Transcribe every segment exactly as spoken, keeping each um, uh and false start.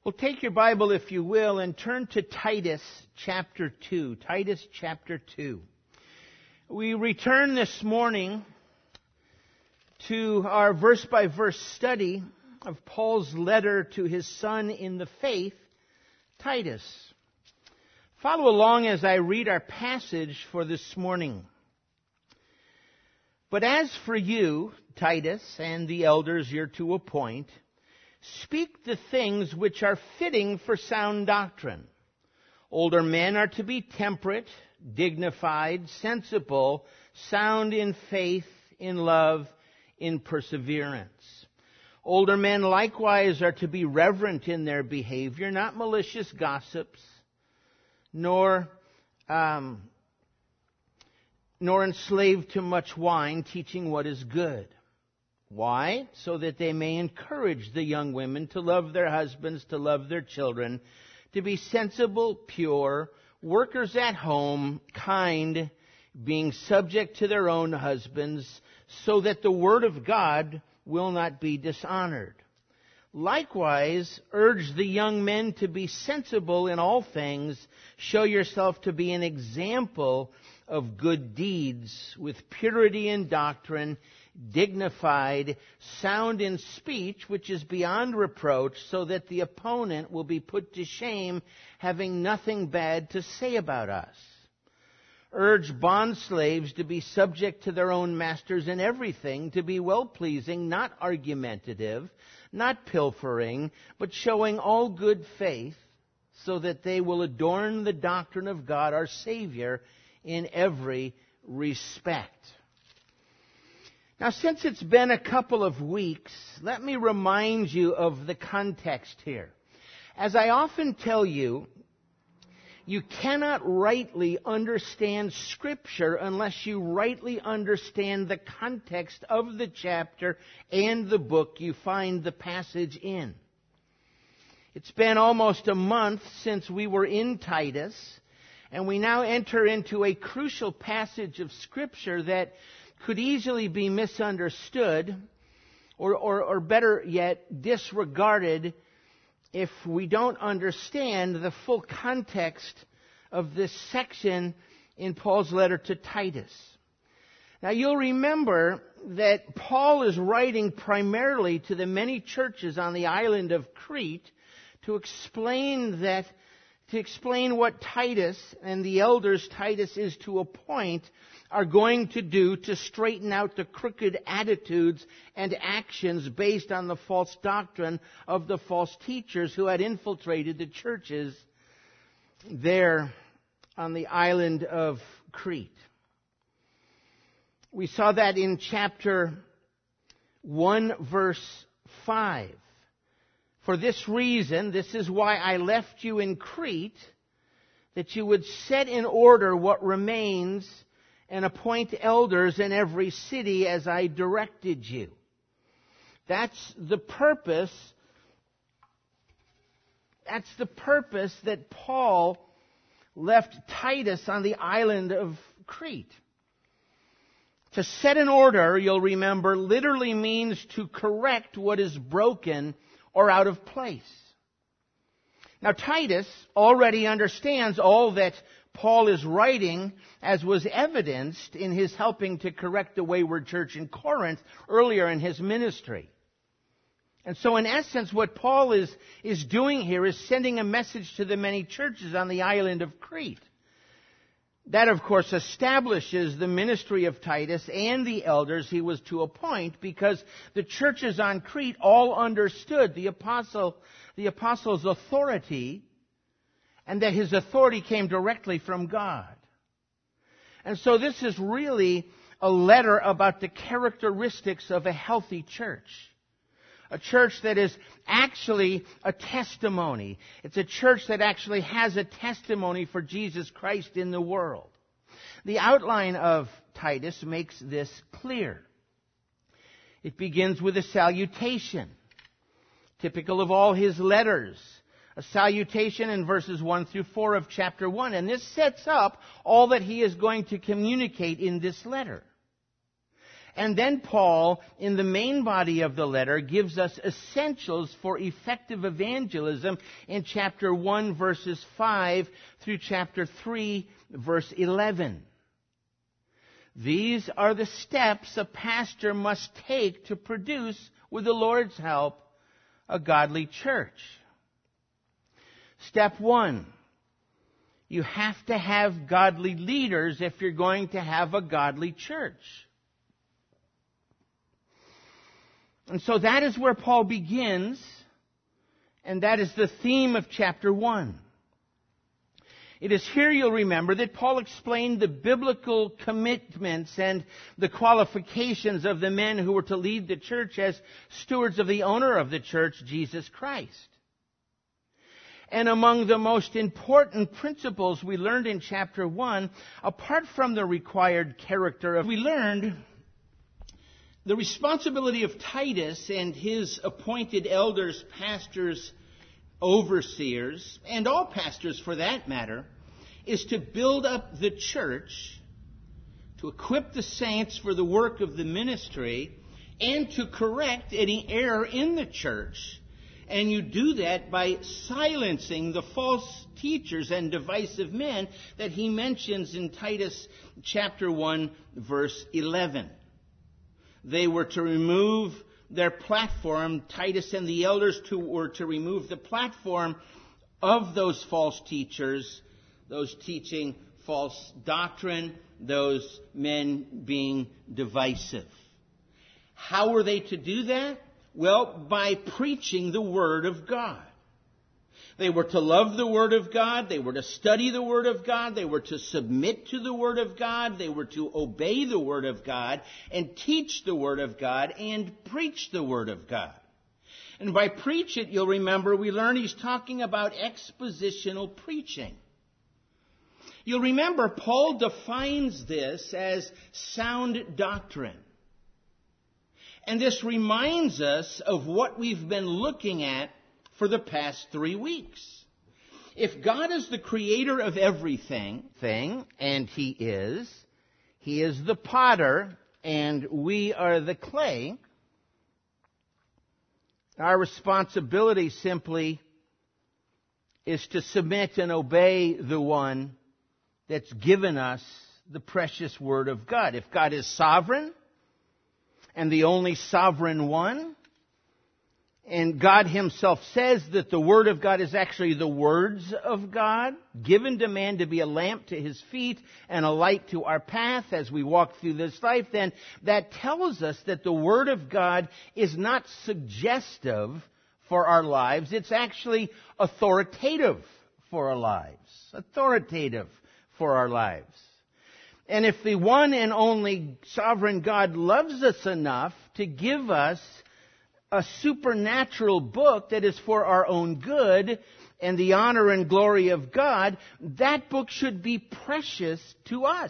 Well, take your Bible, if you will, and turn to Titus chapter two. Titus chapter two. We return this morning to our verse-by-verse study of Paul's letter to his son in the faith, Titus. Follow along as I read our passage for this morning. But as for you, Titus, and the elders you're to appoint, speak the things which are fitting for sound doctrine. Older men are to be temperate, dignified, sensible, sound in faith, in love, in perseverance. Older men likewise are to be reverent in their behavior, not malicious gossips, nor um, nor enslaved to much wine, teaching what is good. Why? So that they may encourage the young women to love their husbands, to love their children, to be sensible, pure, workers at home, kind, being subject to their own husbands, so that the word of God will not be dishonored. Likewise, urge the young men to be sensible in all things. Show yourself to be an example of good deeds, with purity in doctrine, dignified, sound in speech, which is beyond reproach, so that the opponent will be put to shame, having nothing bad to say about us. Urge bondslaves to be subject to their own masters in everything, to be well-pleasing, not argumentative, not pilfering, but showing all good faith, so that they will adorn the doctrine of God our Savior in every respect. Now, since it's been a couple of weeks, let me remind you of the context here. As I often tell you, you cannot rightly understand Scripture unless you rightly understand the context of the chapter and the book you find the passage in. It's been almost a month since we were in Titus, and we now enter into a crucial passage of Scripture that could easily be misunderstood, or, or, or better yet, disregarded if we don't understand the full context of this section in Paul's letter to Titus. Now, you'll remember that Paul is writing primarily to the many churches on the island of Crete to explain that, to explain what Titus and the elders Titus is to appoint are going to do to straighten out the crooked attitudes and actions based on the false doctrine of the false teachers who had infiltrated the churches there on the island of Crete. We saw that in chapter one, verse five. For this reason, this is why I left you in Crete, that you would set in order what remains and appoint elders in every city as I directed you. That's the purpose. That's the purpose that Paul left Titus on the island of Crete. To set in order, you'll remember, literally means to correct what is broken or out of place. Now, Titus already understands all that Paul is writing, as was evidenced in his helping to correct the wayward church in Corinth earlier in his ministry. And so, in essence, what Paul is, is doing here is sending a message to the many churches on the island of Crete. That, of course, establishes the ministry of Titus and the elders he was to appoint, because the churches on Crete all understood the apostle, the apostle's authority, and that his authority came directly from God. And so this is really a letter about the characteristics of a healthy church. A church that is actually a testimony. It's a church that actually has a testimony for Jesus Christ in the world. The outline of Titus makes this clear. It begins with a salutation, typical of all his letters. A salutation in verses one through four of chapter one. And this sets up all that he is going to communicate in this letter. And then Paul, in the main body of the letter, gives us essentials for effective evangelism in chapter one, verses five through chapter three, verse eleven. These are the steps a pastor must take to produce, with the Lord's help, a godly church. Step one, you have to have godly leaders if you're going to have a godly church. And so that is where Paul begins, and that is the theme of chapter one. It is here you'll remember that Paul explained the biblical commitments and the qualifications of the men who were to lead the church as stewards of the owner of the church, Jesus Christ. And among the most important principles we learned in chapter one, apart from the required character of, we learned the responsibility of Titus and his appointed elders, pastors, overseers, and all pastors for that matter, is to build up the church, to equip the saints for the work of the ministry, and to correct any error in the church. And you do that by silencing the false teachers and divisive men that he mentions in Titus chapter one, verse eleven. They were to remove their platform. Titus and the elders to, were to remove the platform of those false teachers, those teaching false doctrine, those men being divisive. How were they to do that? Well, by preaching the Word of God. They were to love the Word of God. They were to study the Word of God. They were to submit to the Word of God. They were to obey the Word of God and teach the Word of God and preach the Word of God. And by preach it, you'll remember, we learn he's talking about expositional preaching. You'll remember Paul defines this as sound doctrine. And this reminds us of what we've been looking at for the past three weeks. If God is the creator of everything, thing, and He is, He is the potter, and we are the clay, our responsibility simply is to submit and obey the one that's given us the precious Word of God. If God is sovereign, and the only sovereign one, and God Himself says that the Word of God is actually the words of God, given to man to be a lamp to his feet and a light to our path as we walk through this life, then that tells us that the Word of God is not suggestive for our lives. It's actually authoritative for our lives. Authoritative for our lives. And if the one and only sovereign God loves us enough to give us a supernatural book that is for our own good and the honor and glory of God, that book should be precious to us.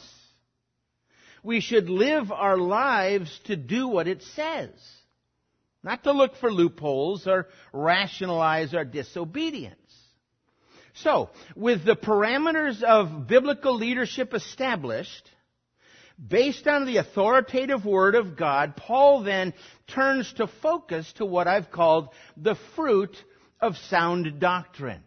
We should live our lives to do what it says, not to look for loopholes or rationalize our disobedience. So, with the parameters of biblical leadership established, based on the authoritative Word of God, Paul then turns to focus to what I've called the fruit of sound doctrine.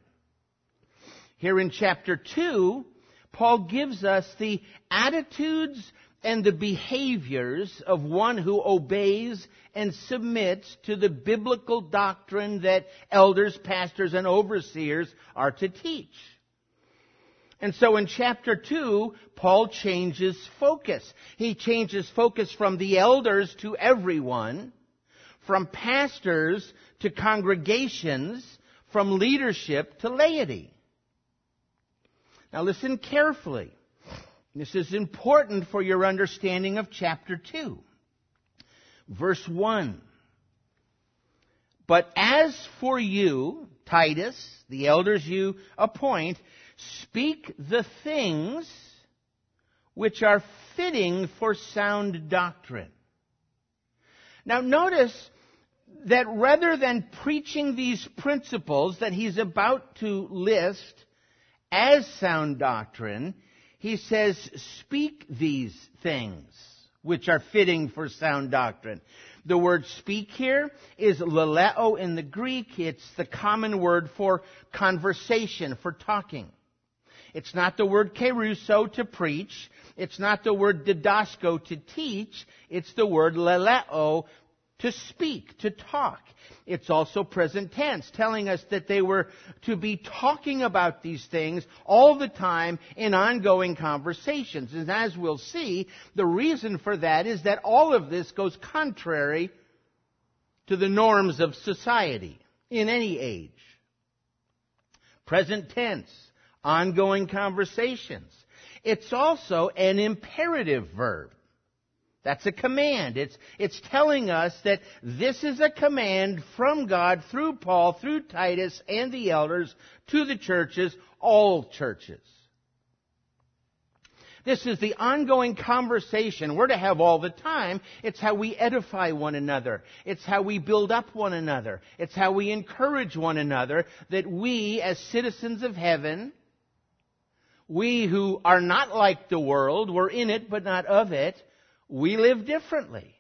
Here in chapter two, Paul gives us the attitudes and the behaviors of one who obeys and submits to the biblical doctrine that elders, pastors, and overseers are to teach. And so in chapter two, Paul changes focus. He changes focus from the elders to everyone, from pastors to congregations, from leadership to laity. Now listen carefully. This is important for your understanding of chapter two. Verse one. But as for you, Titus, the elders you appoint, speak the things which are fitting for sound doctrine. Now notice that rather than preaching these principles that he's about to list as sound doctrine, he says, speak these things. which are fitting for sound doctrine. The word speak here is laleo in the Greek. It's the common word for conversation, for talking. It's not the word keruso to preach. It's not the word didasko to teach. It's the word laleo to speak, to talk. It's also present tense, telling us that they were to be talking about these things all the time in ongoing conversations. And as we'll see, the reason for that is that all of this goes contrary to the norms of society in any age. Present tense, ongoing conversations. It's also an imperative verb. That's a command. It's, it's telling us that this is a command from God through Paul, through Titus and the elders to the churches, all churches. This is the ongoing conversation we're to have all the time. It's how we edify one another. It's how we build up one another. It's how we encourage one another, that we as citizens of heaven, we who are not like the world, we're in it but not of it, we live differently.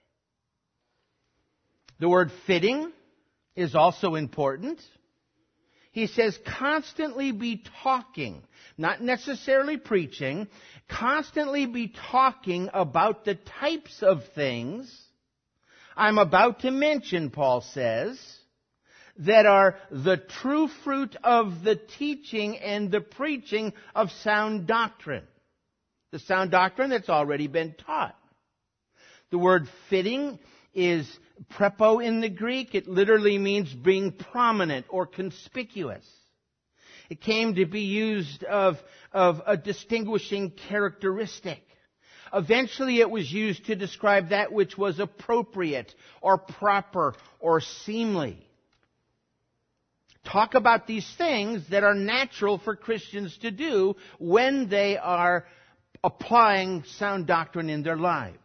The word fitting is also important. He says constantly be talking, not necessarily preaching, constantly be talking about the types of things I'm about to mention, Paul says, that are the true fruit of the teaching and the preaching of sound doctrine. The sound doctrine that's already been taught. The word fitting is prepo in the Greek. It literally means being prominent or conspicuous. It came to be used of, of a distinguishing characteristic. Eventually it was used to describe that which was appropriate or proper or seemly. Talk about these things that are natural for Christians to do when they are applying sound doctrine in their lives.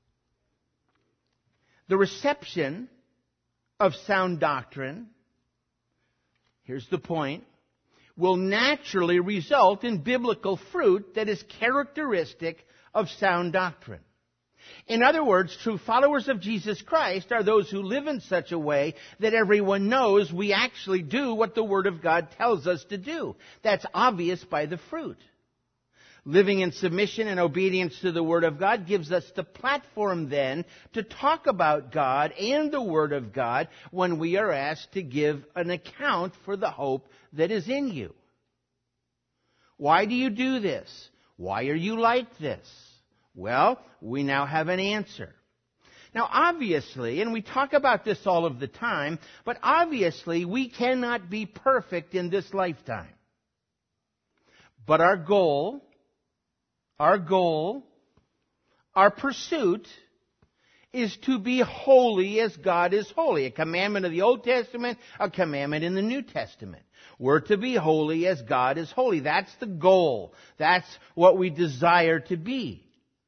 The reception of sound doctrine, here's the point, will naturally result in biblical fruit that is characteristic of sound doctrine. In other words, true followers of Jesus Christ are those who live in such a way that everyone knows we actually do what the Word of God tells us to do. That's obvious by the fruit. Living in submission and obedience to the Word of God gives us the platform then to talk about God and the Word of God when we are asked to give an account for the hope that is in you. Why do you do this? Why are you like this? Well, we now have an answer. Now, obviously, and we talk about this all of the time, but obviously we cannot be perfect in this lifetime. But our goal... Our goal, our pursuit, is to be holy as God is holy. A commandment of the Old Testament, a commandment in the New Testament. We're to be holy as God is holy. That's the goal. That's what we desire to be.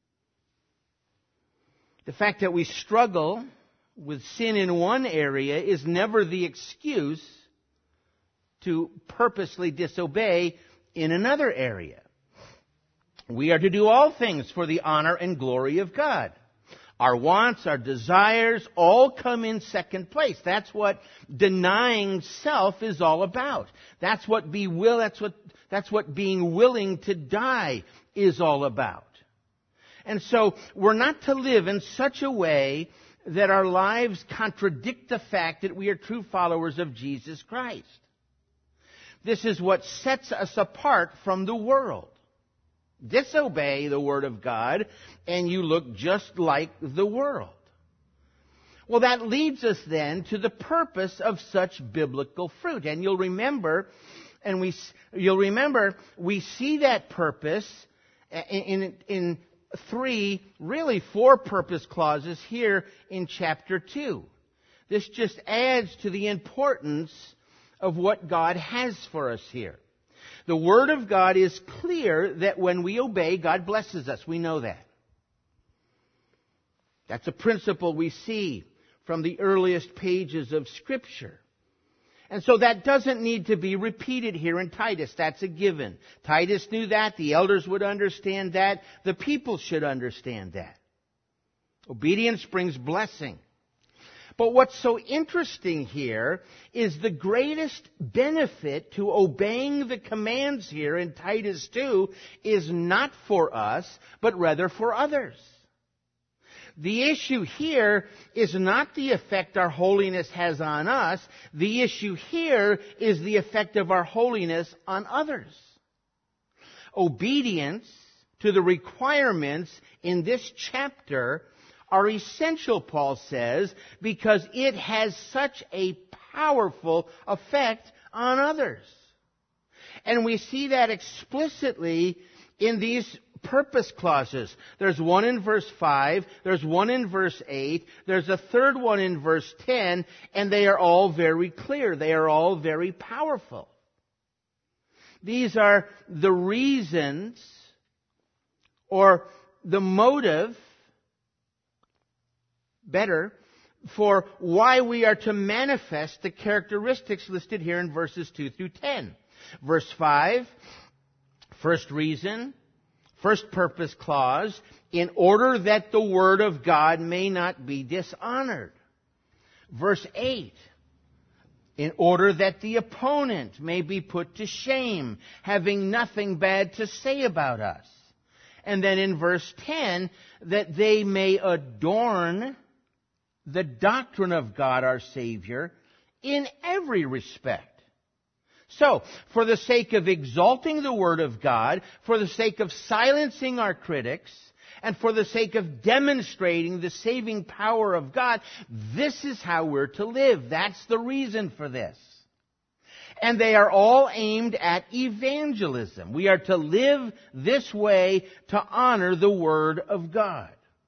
The fact that we struggle with sin in one area is never the excuse to purposely disobey in another area. We are to do all things for the honor and glory of God. Our wants, our desires, all come in second place. That's what denying self is all about. That's what be will. That's what that's what being willing to die is all about. And so we're not to live in such a way that our lives contradict the fact that we are true followers of Jesus Christ. This is what sets us apart from the world. Disobey the Word of God, and you look just like the world. Well, that leads us then to the purpose of such biblical fruit. And you'll remember, and we you'll remember, we see that purpose in, in, in three, really four purpose clauses here in chapter two. This just adds to the importance of what God has for us here. The Word of God is clear that when we obey, God blesses us. We know that. That's a principle we see from the earliest pages of Scripture. And so that doesn't need to be repeated here in Titus. That's a given. Titus knew that. The elders would understand that. The people should understand that. Obedience brings blessing. But what's so interesting here is the greatest benefit to obeying the commands here in Titus two is not for us, but rather for others. The issue here is not the effect our holiness has on us. The issue here is the effect of our holiness on others. Obedience to the requirements in this chapter are essential, Paul says, because it has such a powerful effect on others. And we see that explicitly in these purpose clauses. There's one in verse five, there's one in verse eight, there's a third one in verse ten, and they are all very clear. They are all very powerful. These are the reasons or the motive, better, for why we are to manifest the characteristics listed here in verses two through ten. Verse five, first reason, first purpose clause, in order that the Word of God may not be dishonored. Verse eight, in order that the opponent may be put to shame, having nothing bad to say about us. And then in verse ten, that they may adorn the doctrine of God our Savior in every respect. So, for the sake of exalting the Word of God, for the sake of silencing our critics, and for the sake of demonstrating the saving power of God, this is how we're to live. That's the reason for this. And they are all aimed at evangelism. We are to live this way to honor the Word of God.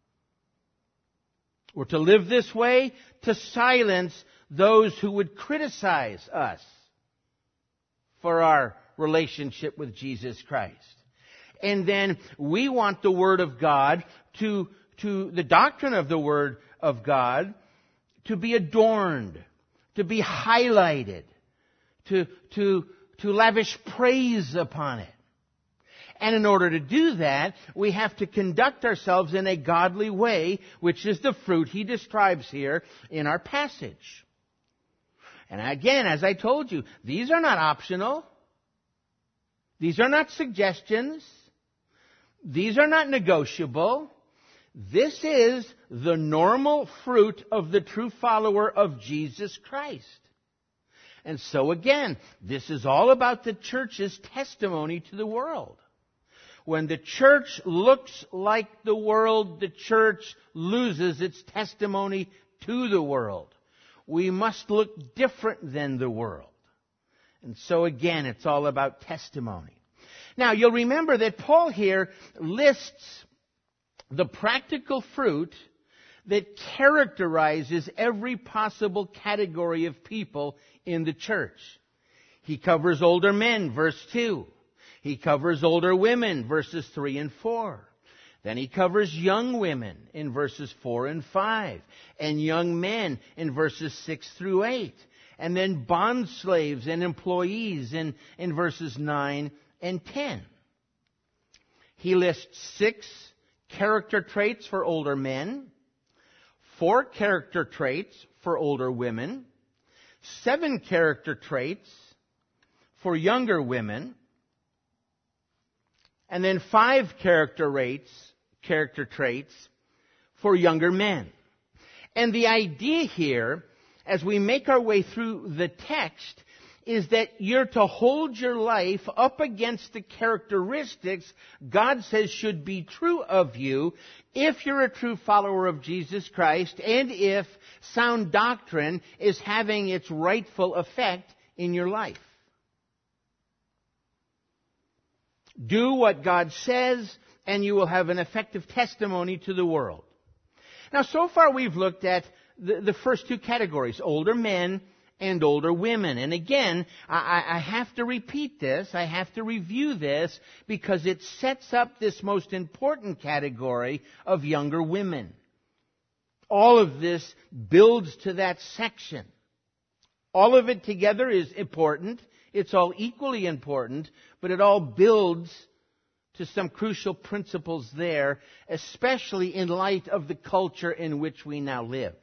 We're to live this way to silence those who would criticize us for our relationship with Jesus Christ. And then we want the Word of God to, to the doctrine of the Word of God to be adorned, to be highlighted, to, to, to lavish praise upon it. And in order to do that, we have to conduct ourselves in a godly way, which is the fruit he describes here in our passage. And again, as I told you, these are not optional. These are not suggestions. These are not negotiable. This is the normal fruit of the true follower of Jesus Christ. And so again, this is all about the church's testimony to the world. When the church looks like the world, the church loses its testimony to the world. We must look different than the world. And so again, it's all about testimony. Now, you'll remember that Paul here lists the practical fruit that characterizes every possible category of people in the church. He covers older men, verse two. He covers older women, verses three and four. Then he covers young women in verses four and five. And young men in verses six through eight. And then bond slaves and employees in, in verses nine and ten. He lists six character traits for older men, four character traits for older women, seven character traits for younger women, and then five character rates, character traits for younger men. And the idea here, as we make our way through the text, is that you're to hold your life up against the characteristics God says should be true of you if you're a true follower of Jesus Christ and if sound doctrine is having its rightful effect in your life. Do what God says, and you will have an effective testimony to the world. Now, so far we've looked at the, the first two categories, older men and older women. And again, I, I have to repeat this, I have to review this, because it sets up this most important category of younger women. All of this builds to that section. All of it together is important. It's all equally important, but it all builds to some crucial principles there, especially in light of the culture in which we now live.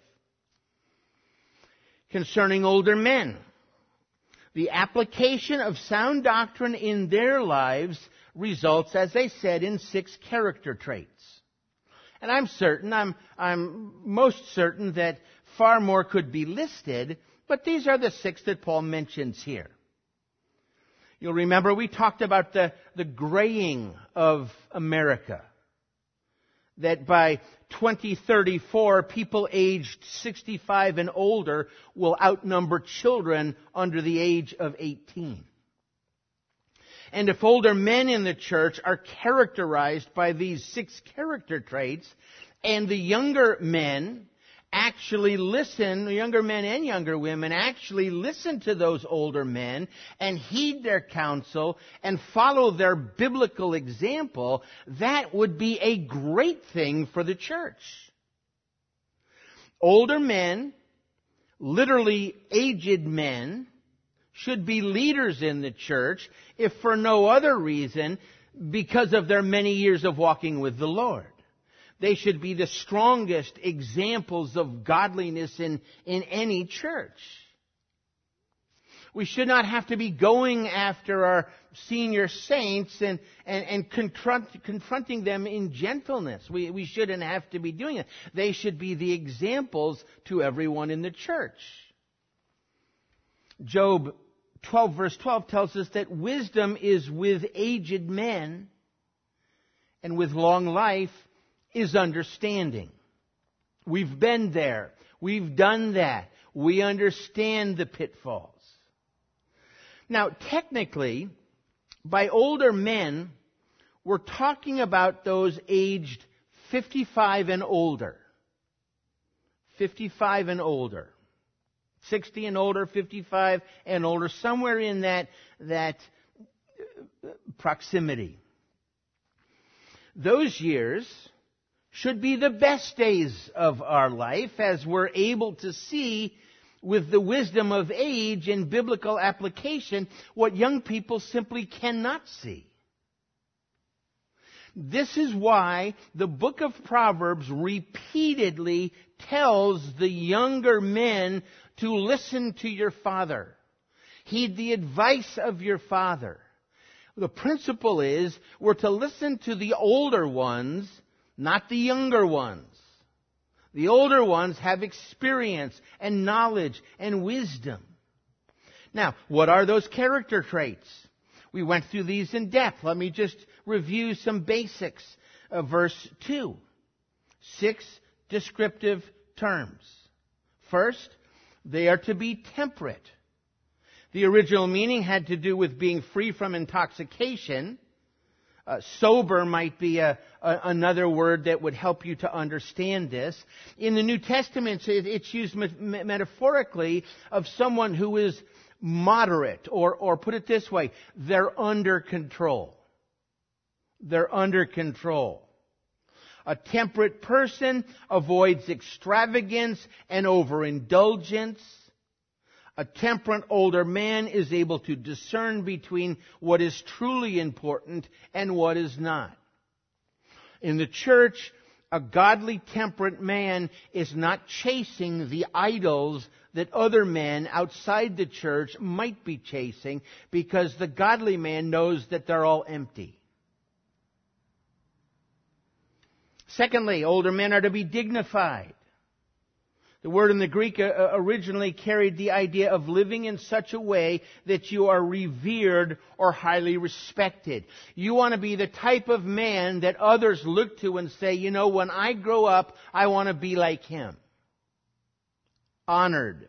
Concerning older men, the application of sound doctrine in their lives results, as I said, in six character traits. And I'm certain, I'm, I'm most certain that far more could be listed, but these are the six that Paul mentions here. You'll remember we talked about the, the graying of America. That by twenty thirty-four, people aged sixty-five and older will outnumber children under the age of eighteen. And if older men in the church are characterized by these six character traits, and the younger men actually listen, younger men and younger women actually listen to those older men and heed their counsel and follow their biblical example, that would be a great thing for the church. Older men, literally aged men, should be leaders in the church, if for no other reason, because of their many years of walking with the Lord. They should be the strongest examples of godliness in, in any church. We should not have to be going after our senior saints and, and, and confront, confronting them in gentleness. We, we shouldn't have to be doing it. They should be the examples to everyone in the church. Job twelve verse twelve tells us that wisdom is with aged men, and with long life is understanding. We've been there. We've done that. We understand the pitfalls. Now, technically, by older men, we're talking about those aged fifty-five and older. fifty-five and older. sixty and older, fifty-five and older, somewhere in that, that proximity. Those years should be the best days of our life, as we're able to see with the wisdom of age and biblical application what young people simply cannot see. This is why the book of Proverbs repeatedly tells the younger men to listen to your father. Heed the advice of your father. The principle is we're to listen to the older ones, not the younger ones. The older ones have experience and knowledge and wisdom. Now, what are those character traits? We went through these in depth. Let me just review some basics. Uh, verse two. Six descriptive terms. First, they are to be temperate. The original meaning had to do with being free from intoxication. Uh, sober might be a, a, another word that would help you to understand this. In the New Testament, it, it's used me- metaphorically of someone who is moderate, or, or put it this way, they're under control. They're under control. A temperate person avoids extravagance and overindulgence. A temperate older man is able to discern between what is truly important and what is not. In the church, a godly temperate man is not chasing the idols that other men outside the church might be chasing, because the godly man knows that they're all empty. Secondly, older men are to be dignified. The word in the Greek originally carried the idea of living in such a way that you are revered or highly respected. You want to be the type of man that others look to and say, you know, when I grow up, I want to be like him. Honored.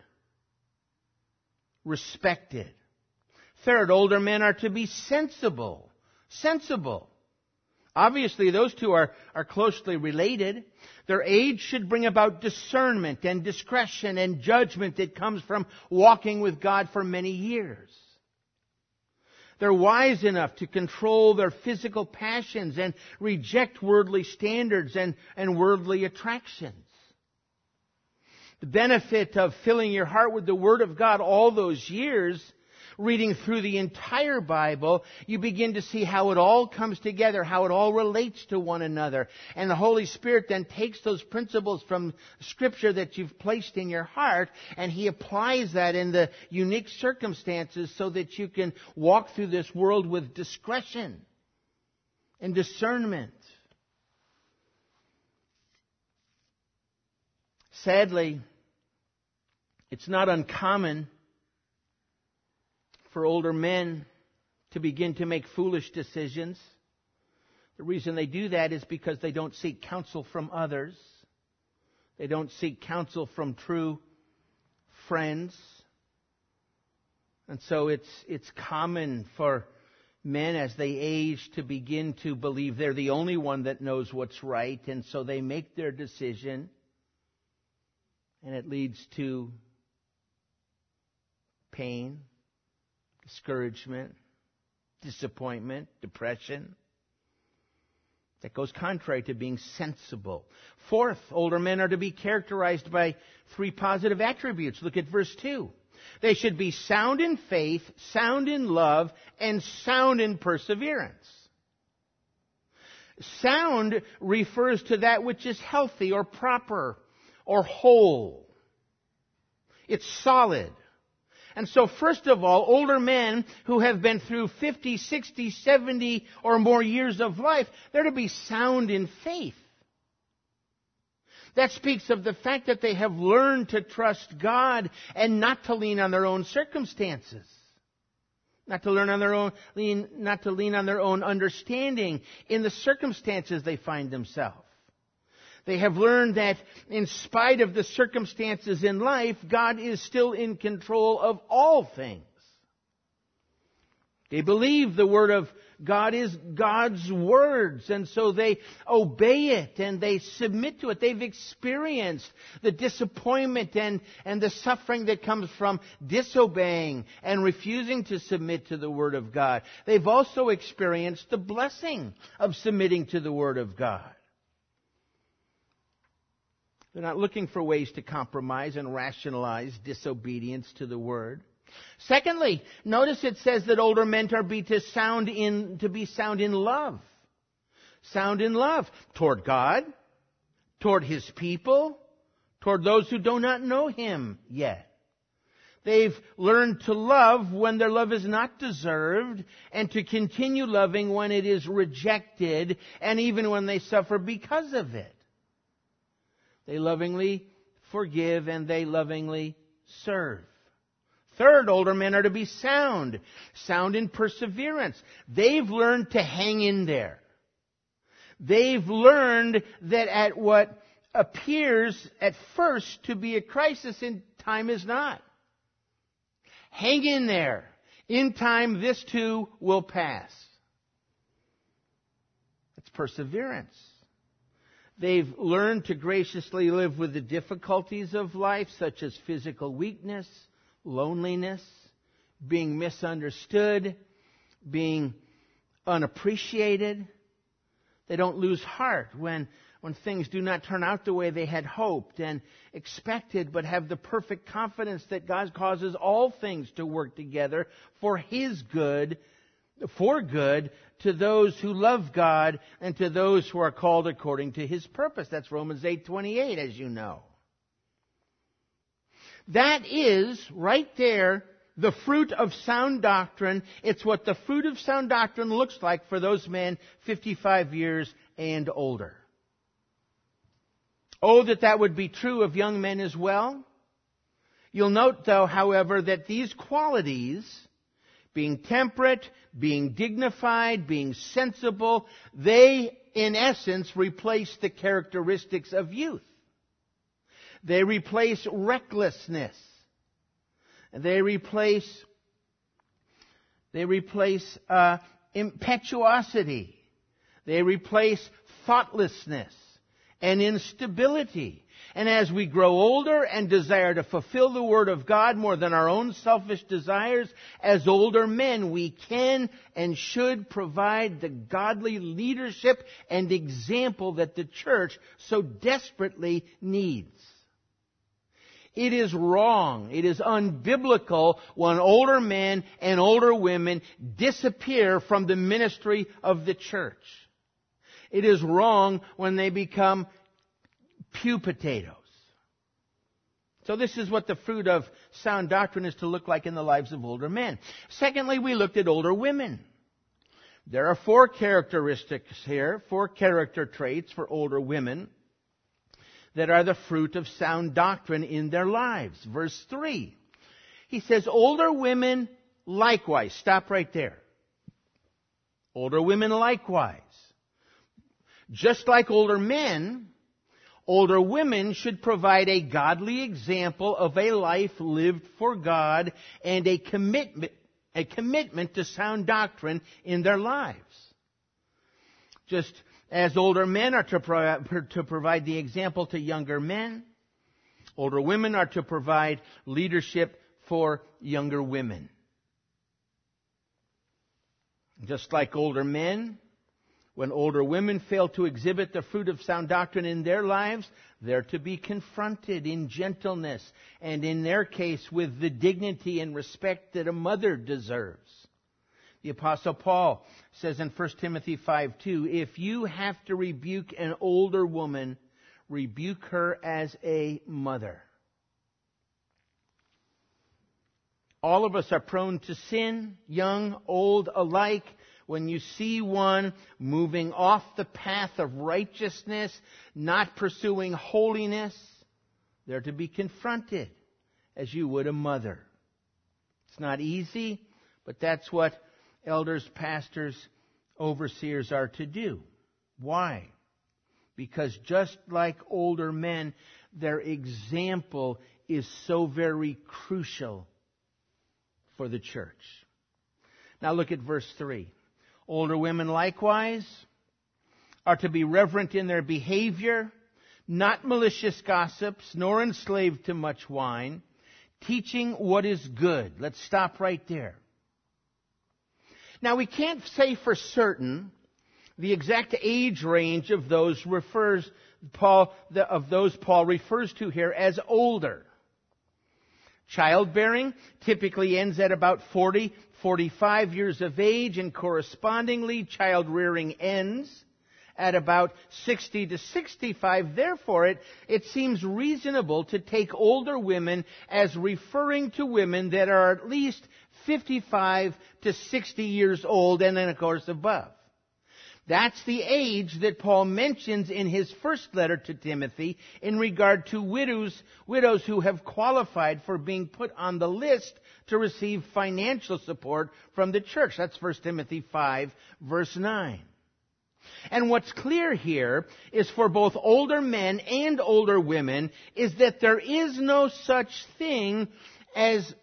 Respected. Third, older men are to be sensible. Sensible. Obviously, those two are, are closely related. Their age should bring about discernment and discretion and judgment that comes from walking with God for many years. They're wise enough to control their physical passions and reject worldly standards and, and worldly attractions. The benefit of filling your heart with the Word of God all those years reading through the entire Bible, you begin to see how it all comes together, how it all relates to one another. And the Holy Spirit then takes those principles from Scripture that you've placed in your heart, and He applies that in the unique circumstances so that you can walk through this world with discretion and discernment. Sadly, it's not uncommon for older men to begin to make foolish decisions. The reason they do that is because they don't seek counsel from others. They don't seek counsel from true friends. And so it's it's common for men as they age to begin to believe they're the only one that knows what's right, and so they make their decision, and it leads to pain, discouragement, disappointment, depression. That goes contrary to being sensible. Fourth, older men are to be characterized by three positive attributes. Look at verse two. They should be sound in faith, sound in love, and sound in perseverance. Sound refers to that which is healthy or proper or whole. It's solid. And so, first of all, older men who have been through fifty, sixty, seventy or more years of life, they're to be sound in faith. That speaks of the fact that they have learned to trust God and not to lean on their own circumstances. Not to learn on their own, lean, not to lean on their own understanding in the circumstances they find themselves. They have learned that in spite of the circumstances in life, God is still in control of all things. They believe the Word of God is God's words, and so they obey it and they submit to it. They've experienced the disappointment and, and the suffering that comes from disobeying and refusing to submit to the Word of God. They've also experienced the blessing of submitting to the Word of God. They're not looking for ways to compromise and rationalize disobedience to the Word. Secondly, notice it says that older men are be to sound in to be sound in love. Sound in love toward God, toward His people, toward those who do not know Him yet. They've learned to love when their love is not deserved, and to continue loving when it is rejected, and even when they suffer because of it. They lovingly forgive and they lovingly serve. Third, older men are to be sound. Sound in perseverance. They've learned to hang in there. They've learned that at what appears at first to be a crisis, in time is not. Hang in there. In time, this too will pass. It's perseverance. They've learned to graciously live with the difficulties of life, such as physical weakness, loneliness, being misunderstood, being unappreciated. They don't lose heart when, when things do not turn out the way they had hoped and expected, but have the perfect confidence that God causes all things to work together for His good, for good, to those who love God and to those who are called according to His purpose. That's Romans eight twenty-eight, as you know. That is, right there, the fruit of sound doctrine. It's what the fruit of sound doctrine looks like for those men fifty-five years and older. Oh, that that would be true of young men as well. You'll note, though, however, that these qualities, being temperate, being dignified, being sensible, they, in essence, replace the characteristics of youth. They replace recklessness. They replace, they replace uh, impetuosity. They replace thoughtlessness and instability. And as we grow older and desire to fulfill the Word of God more than our own selfish desires, as older men, we can and should provide the godly leadership and example that the church so desperately needs. It is wrong. It is unbiblical when older men and older women disappear from the ministry of the church. It is wrong when they become pew potatoes. So this is what the fruit of sound doctrine is to look like in the lives of older men. Secondly, we looked at older women. There are four characteristics here, four character traits for older women that are the fruit of sound doctrine in their lives. Verse three, he says, older women likewise. Stop right there. Older women likewise. Just like older men, older women should provide a godly example of a life lived for God and a commitment, a commitment to sound doctrine in their lives. Just as older men are to, pro- to provide the example to younger men, older women are to provide leadership for younger women. Just like older men, when older women fail to exhibit the fruit of sound doctrine in their lives, they're to be confronted in gentleness and, in their case, with the dignity and respect that a mother deserves. The Apostle Paul says in First Timothy five two, if you have to rebuke an older woman, rebuke her as a mother. All of us are prone to sin, young, old alike. When you see one moving off the path of righteousness, not pursuing holiness, they're to be confronted as you would a mother. It's not easy, but that's what elders, pastors, overseers are to do. Why? Because just like older men, their example is so very crucial for the church. Now look at verse three. Older women likewise are to be reverent in their behavior, not malicious gossips, nor enslaved to much wine, teaching what is good. Let's stop right there. Now we can't say for certain the exact age range of those refers Paul of those Paul refers to here as older. Childbearing typically ends at about forty, forty-five years of age, and correspondingly child rearing ends at about sixty to sixty-five. Therefore, it, it seems reasonable to take older women as referring to women that are at least fifty-five to sixty years old, and then of course above. That's the age that Paul mentions in his first letter to Timothy in regard to widows, widows who have qualified for being put on the list to receive financial support from the church. That's First Timothy five, verse nine. And what's clear here is for both older men and older women is that there is no such thing as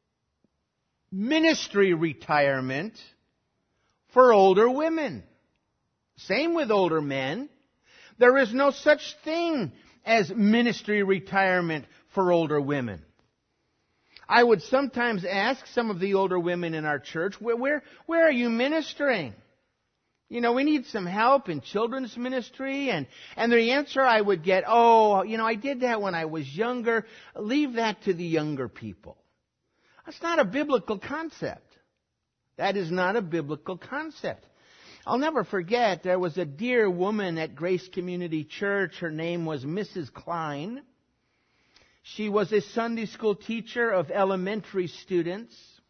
ministry retirement for older women. Same with older men. There is no such thing as ministry retirement for older women. I would sometimes ask some of the older women in our church, where, where, where are you ministering? You know, we need some help in children's ministry. And, and the answer I would get, oh, you know, I did that when I was younger. Leave that to the younger people. That's not a biblical concept. That is not a biblical concept. I'll never forget, there was a dear woman at Grace Community Church. Her name was Missus Klein. She was a Sunday school teacher of elementary students.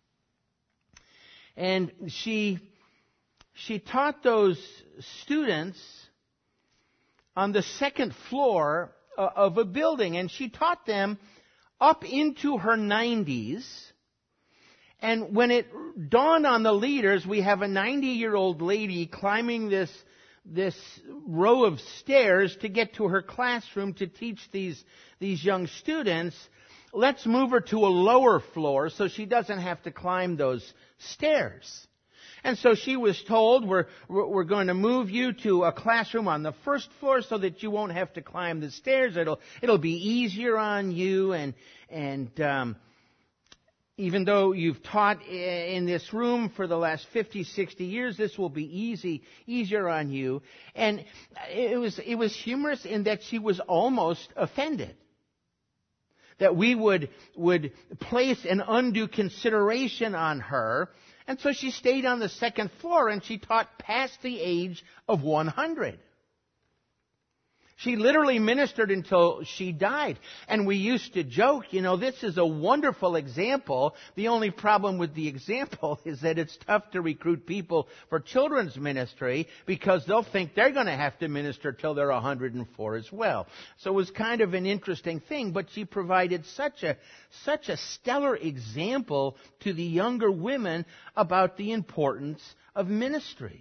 And she, she taught those students on the second floor of a building. And she taught them up into her nineties. And when it dawned on the leaders, we have a ninety-year-old lady climbing this, this row of stairs to get to her classroom to teach these, these young students. Let's move her to a lower floor so she doesn't have to climb those stairs. And so she was told, we're, we're going to move you to a classroom on the first floor so that you won't have to climb the stairs. It'll, it'll be easier on you. And, and, um, even though you've taught in this room for the last fifty, sixty years, this will be easy, easier on you. And it was, it was humorous in that she was almost offended. that we would, would place an undue consideration on her. And so she stayed on the second floor and she taught past the age of one hundred. She literally ministered until she died. And we used to joke, you know, this is a wonderful example. The only problem with the example is that it's tough to recruit people for children's ministry because they'll think they're going to have to minister till they're one hundred four as well. So it was kind of an interesting thing, but she provided such a, such a stellar example to the younger women about the importance of ministry.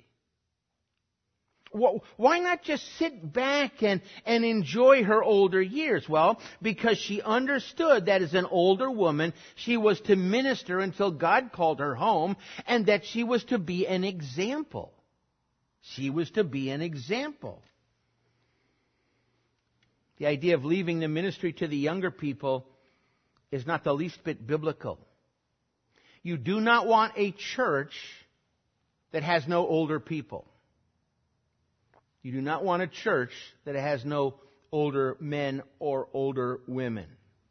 Why not just sit back and, and enjoy her older years? Well, because she understood that as an older woman, she was to minister until God called her home, and that she was to be an example. She was to be an example. The idea of leaving the ministry to the younger people is not the least bit biblical. You do not want a church that has no older people. You do not want a church that has no older men or older women.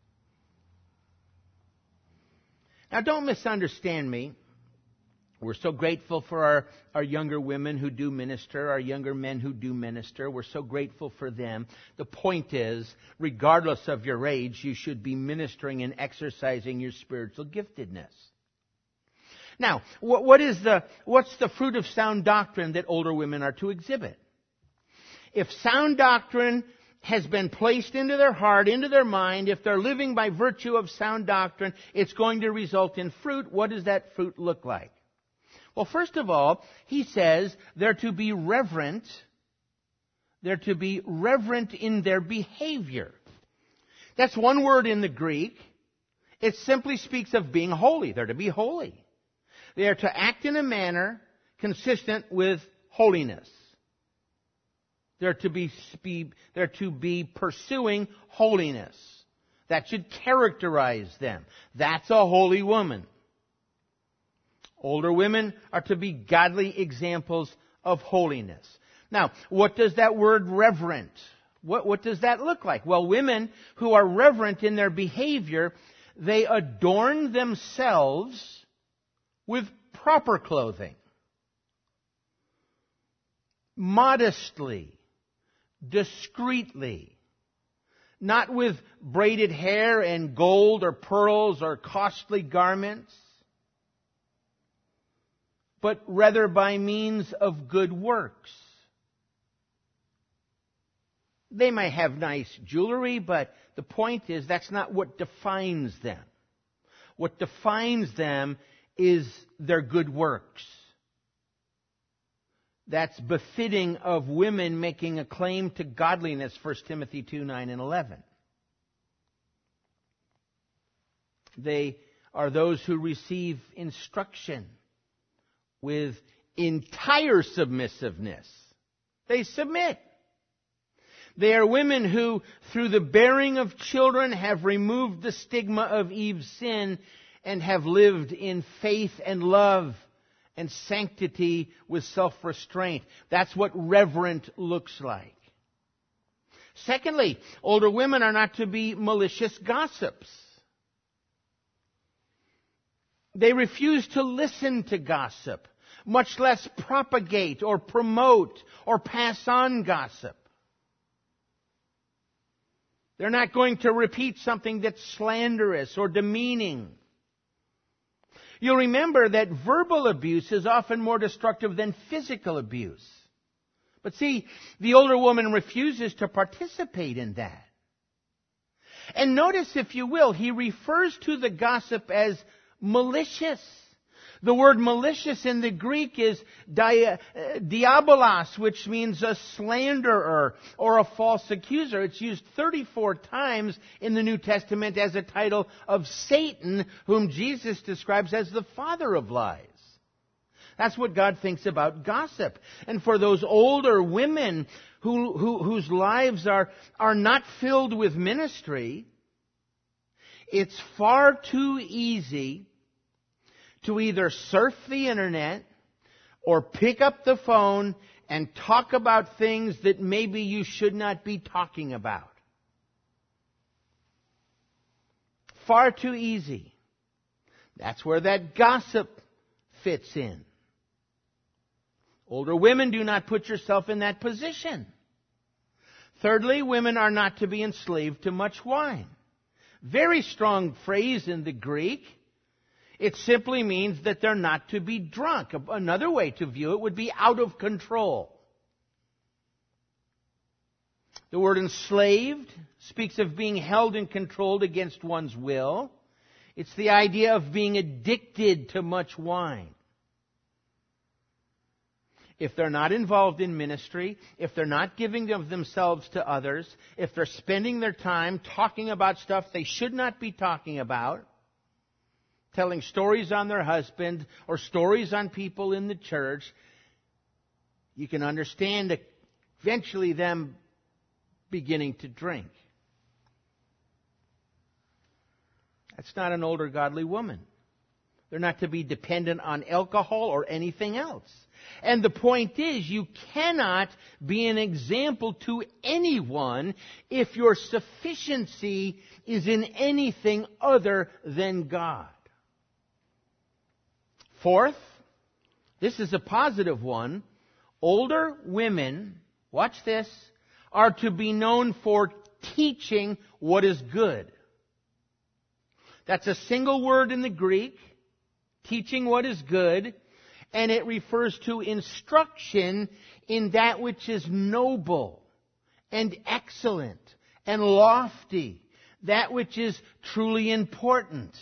Now, don't misunderstand me. We're so grateful for our, our younger women who do minister, our younger men who do minister. We're so grateful for them. The point is, regardless of your age, you should be ministering and exercising your spiritual giftedness. Now, what, what is the, what's the fruit of sound doctrine that older women are to exhibit? If sound doctrine has been placed into their heart, into their mind, if they're living by virtue of sound doctrine, it's going to result in fruit. What does that fruit look like? Well, first of all, he says they're to be reverent. They're to be reverent in their behavior. That's one word in the Greek. It simply speaks of being holy. They're to be holy. They are to act in a manner consistent with holiness. They're to be, they're to be pursuing holiness. That should characterize them. That's a holy woman. Older women are to be godly examples of holiness. Now, what does that word reverent, what, what does that look like? Well, women who are reverent in their behavior, they adorn themselves with proper clothing. Modestly. Discreetly, not with braided hair and gold or pearls or costly garments, but rather by means of good works. They may have nice jewelry, but the point is that's not what defines them. What defines them is their good works. That's befitting of women making a claim to godliness, First Timothy two, nine and eleven. They are those who receive instruction with entire submissiveness. They submit. They are women who, through the bearing of children, have removed the stigma of Eve's sin and have lived in faith and love and sanctity with self-restraint. That's what reverent looks like. Secondly, older women are not to be malicious gossips. They refuse to listen to gossip, much less propagate or promote or pass on gossip. They're not going to repeat something that's slanderous or demeaning. You'll remember that verbal abuse is often more destructive than physical abuse. But see, the older woman refuses to participate in that. And notice, if you will, he refers to the gossip as malicious. The word malicious in the Greek is dia, diabolos, which means a slanderer or a false accuser. It's used thirty-four times in the New Testament as a title of Satan, whom Jesus describes as the father of lies. That's what God thinks about gossip. And for those older women who, who, whose lives are, are not filled with ministry, it's far too easy to either surf the internet or pick up the phone and talk about things that maybe you should not be talking about. far too easy. That's where that gossip fits in. Older women, do not put yourself in that position. Thirdly, women are not to be enslaved to much wine. Very strong phrase in the Greek. It simply means that they're not to be drunk. Another way to view it would be out of control. The word enslaved speaks of being held and controlled against one's will. It's the idea of being addicted to much wine. If they're not involved in ministry, if they're not giving of themselves to others, if they're spending their time talking about stuff they should not be talking about, telling stories on their husband or stories on people in the church, you can understand eventually them beginning to drink. That's not an older godly woman. They're not to be dependent on alcohol or anything else. And the point is, you cannot be an example to anyone if your sufficiency is in anything other than God. Fourth, this is a positive one. Older women, watch this, are to be known for teaching what is good. That's a single word in the Greek, teaching what is good, and it refers to instruction in that which is noble and excellent and lofty, that which is truly important.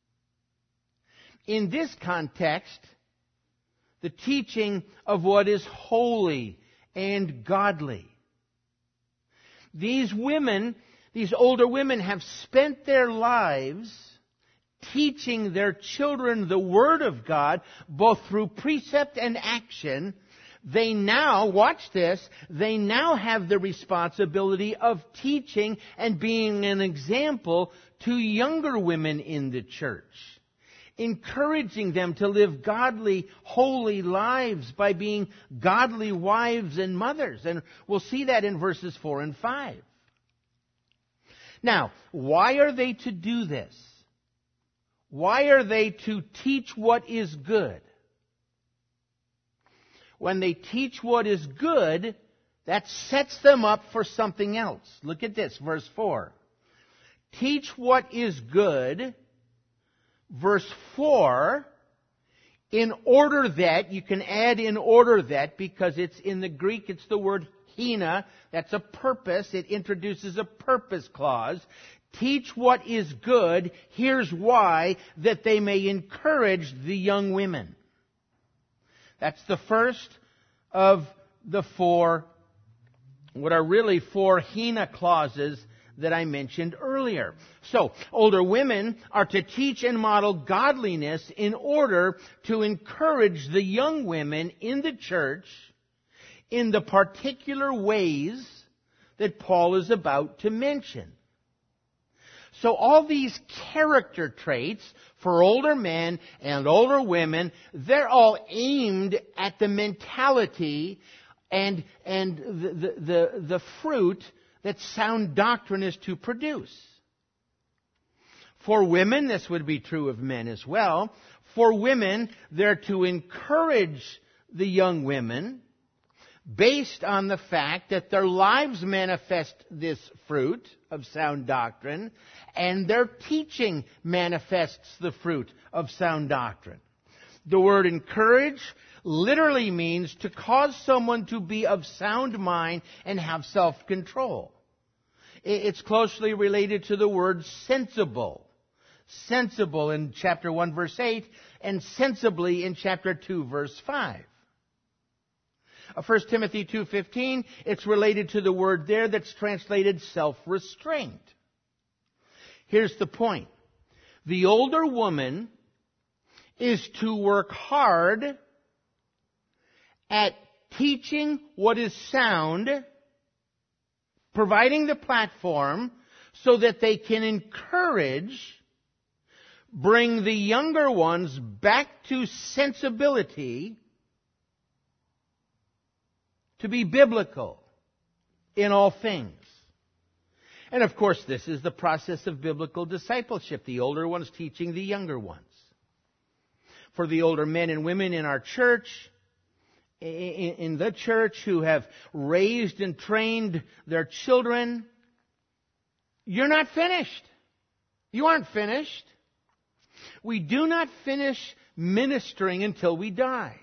In this context, the teaching of what is holy and godly. These women, these older women, have spent their lives teaching their children the Word of God, both through precept and action. They now, watch this, they now have the responsibility of teaching and being an example to younger women in the church, encouraging them to live godly, holy lives by being godly wives and mothers. And we'll see that in verses four and five. Now, why are they to do this? Why are they to teach what is good? When they teach what is good, that sets them up for something else. Look at this, verse four. Teach what is good. Verse four, in order that, you can add in order that, because it's in the Greek, it's the word hina. That's a purpose. It introduces a purpose clause. Teach what is good. Here's why, that they may encourage the young women. That's the first of the four, what are really four hina clauses that I mentioned earlier. So, older women are to teach and model godliness in order to encourage the young women in the church in the particular ways that Paul is about to mention. So all these character traits for older men and older women, they're all aimed at the mentality and, and the, the, the fruit that sound doctrine is to produce. For women, this would be true of men as well. For women, they're to encourage the young women based on the fact that their lives manifest this fruit of sound doctrine, and their teaching manifests the fruit of sound doctrine. The word encourage literally means to cause someone to be of sound mind and have self-control. It's closely related to the word sensible. Sensible in chapter one, verse eight, and sensibly in chapter two, verse five. First Timothy two fifteen, it's related to the word there that's translated self-restraint. Here's the point. The older woman is to work hard at teaching what is sound, providing the platform so that they can encourage, bring the younger ones back to sensibility, to be biblical in all things. And of course, this is the process of biblical discipleship, the older ones teaching the younger ones. For the older men and women in our church, in the church who have raised and trained their children, you're not finished. You aren't finished. We do not finish ministering until we die.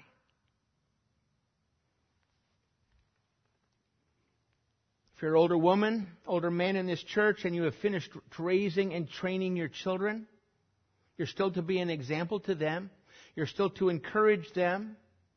If you're an older woman, older man in this church, and you have finished raising and training your children, you're still to be an example to them. You're still to encourage them.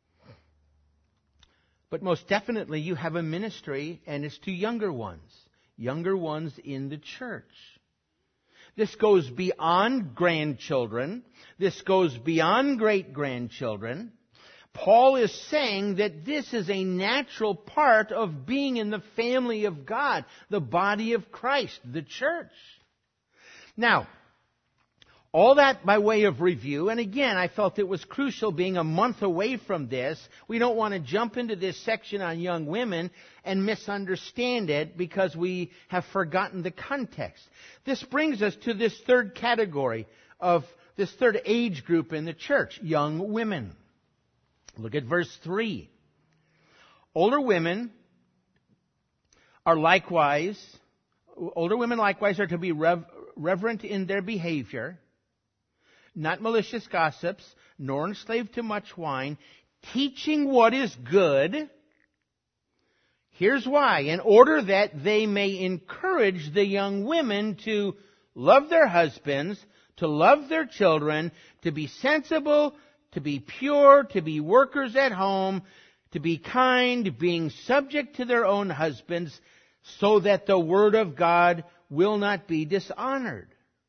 But most definitely, you have a ministry, and it's to younger ones. Younger ones in the church. This goes beyond grandchildren. This goes beyond great-grandchildren. Paul is saying that this is a natural part of being in the family of God, the body of Christ, the church. Now, all that by way of review, and again, I felt it was crucial being a month away from this. We don't want to jump into this section on young women and misunderstand it because we have forgotten the context. This brings us to this third category of this third age group in the church, young women. Look at verse three. Older women are likewise, older women likewise are to be rev, reverent in their behavior, not malicious gossips, nor enslaved to much wine, teaching what is good. Here's why. In order that they may encourage the young women to love their husbands, to love their children, to be sensible, to be pure, to be workers at home, to be kind, being subject to their own husbands, so that the word of God will not be dishonored.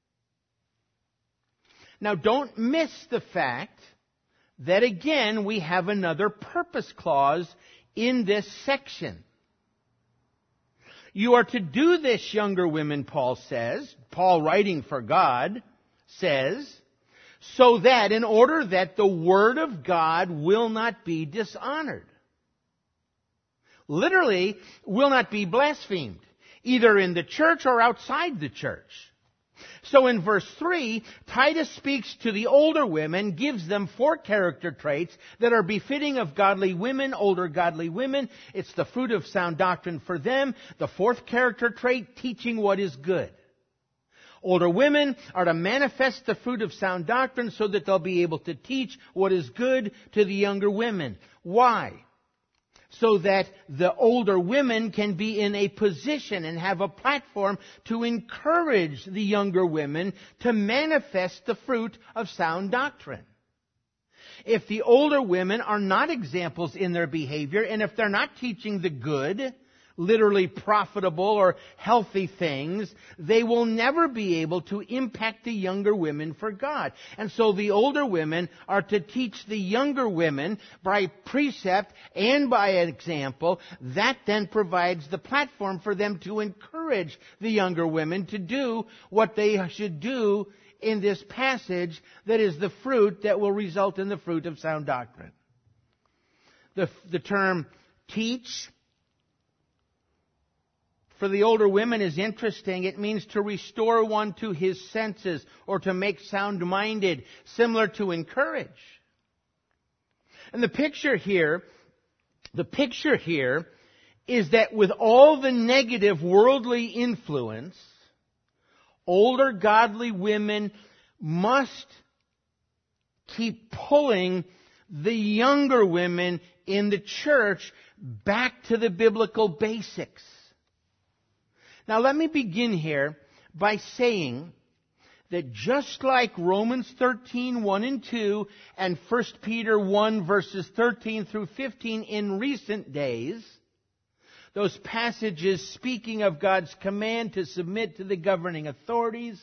Now, don't miss the fact that, again, we have another purpose clause in this section. You are to do this, younger women, Paul says. Paul, writing for God, says, so that in order that the word of God will not be dishonored. Literally, will not be blasphemed, either in the church or outside the church. So in verse three, Titus speaks to the older women, gives them four character traits that are befitting of godly women, older godly women. It's the fruit of sound doctrine for them. The fourth character trait, teaching what is good. Older women are to manifest the fruit of sound doctrine so that they'll be able to teach what is good to the younger women. Why? So that the older women can be in a position and have a platform to encourage the younger women to manifest the fruit of sound doctrine. If the older women are not examples in their behavior, and if they're not teaching the good, literally profitable or healthy things, they will never be able to impact the younger women for God. And so the older women are to teach the younger women by precept and by example. That then provides the platform for them to encourage the younger women to do what they should do in this passage that is the fruit that will result in the fruit of sound doctrine. The, the term teach for the older women is interesting. It means to restore one to his senses or to make sound-minded, similar to encourage. And the picture here, the picture here is that with all the negative worldly influence, older godly women must keep pulling the younger women in the church back to the biblical basics. Now let me begin here by saying that just like Romans thirteen, one and two, and First Peter one, verses thirteen through fifteen in recent days, those passages speaking of God's command to submit to the governing authorities,